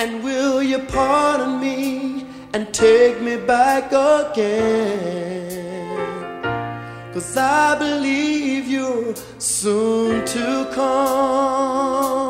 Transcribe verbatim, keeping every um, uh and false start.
And will you pardon me and take me back again? 'Cause I believe you're soon to come.